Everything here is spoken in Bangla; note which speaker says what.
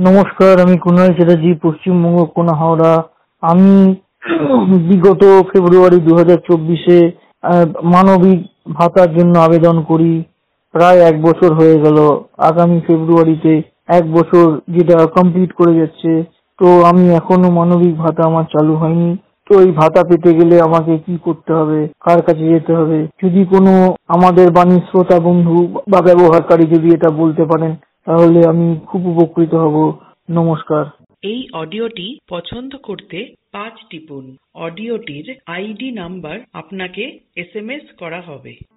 Speaker 1: নমস্কার, আমি কুণাল চ্যাটার্জি, পশ্চিমবঙ্গ, কোনা, হাওড়া। আমি বিগত ফেব্রুয়ারি 2024-এ মানবিক ভাতার জন্য আবেদন করি। প্রায় 1 বছর হয়ে গেল। আগামী ফেব্রুয়ারিতে 1 বছর যেটা কমপ্লিট করে যাচ্ছে। তো আমি এখনো মানবিক ভাতা আমার চালু হয়নি। তো এই ভাতা পেতে গেলে আমাকে কি করতে হবে, কার কাছে যেতে হবে? যদি কোনো আমাদের বাণীর শ্রোতা বন্ধু বা ব্যবহারকারী যদি এটা বলতে পারেন তাহলে আমি খুব উপকৃত হব। নমস্কার।
Speaker 2: এই অডিওটি পছন্দ করতে 5 টিপুন। অডিওটির আইডি নাম্বার আপনাকে SMS করা হবে।